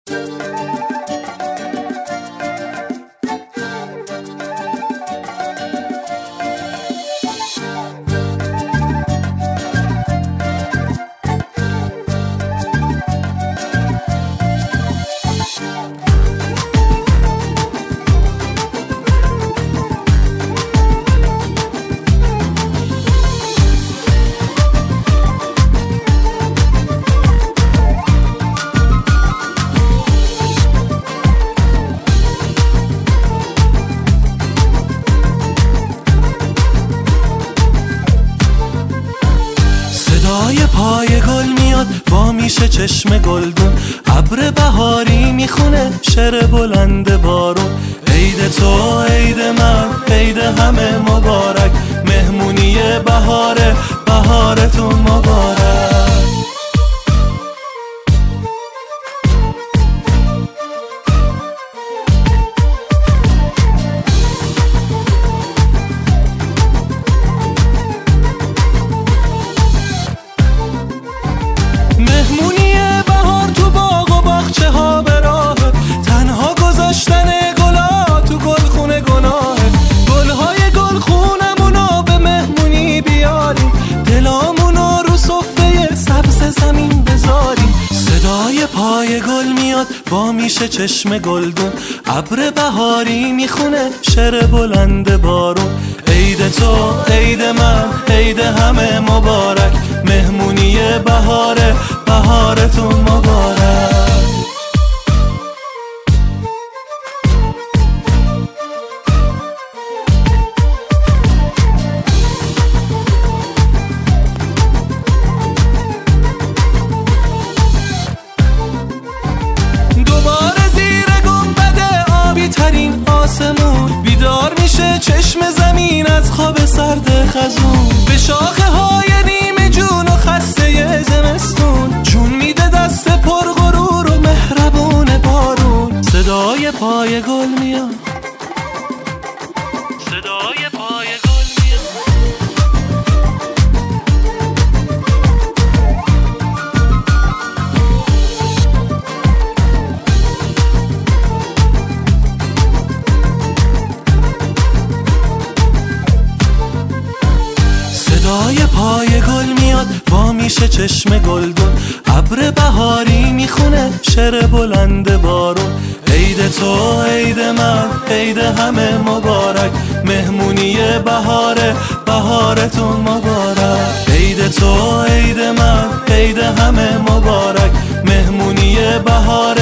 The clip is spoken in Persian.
صدای پای گل میاد با میشه چشم گلدون، ابر بهاری میخونه شعر بلند بارون. عید تو عید من عید همه مبارک، مهمونی بهاره بهارتون مبارک. مهمونی بهار تو باغ و باغچه ها به راه، تنها گذاشتن گلا تو گلخونه گناهه. گلهای گلخونمونو به مهمونی بیاریم، دلامونو رو صفحه سبز زمین بذاریم. صدای پای گل میاد با میشه چشم گلدون، ابر بهاری میخونه شعر بلند بارون. عید تو عید من عید همه مبارک، مهمونی بهاره بهارتون مبارک. دوباره زیر گنبد آبی ترین آسمون، بیدار میشه چشم زمین از خواب سرد خزون. به شاخه های نیمه جون و خسته زمستون، جون میده دست پر غرور و مهربون بارون. صدای پای گل میاد، صدای پای گل میاد. صدای پای گل میاد با میشه چشم گلدون، ابر بهاری میخونه شعر بلند بارون. عید تو عید من عید همه مبارک، مهمونی بهاره بهارتون مبارک. عید تو عید من عید همه مبارک، مهمونی بهاره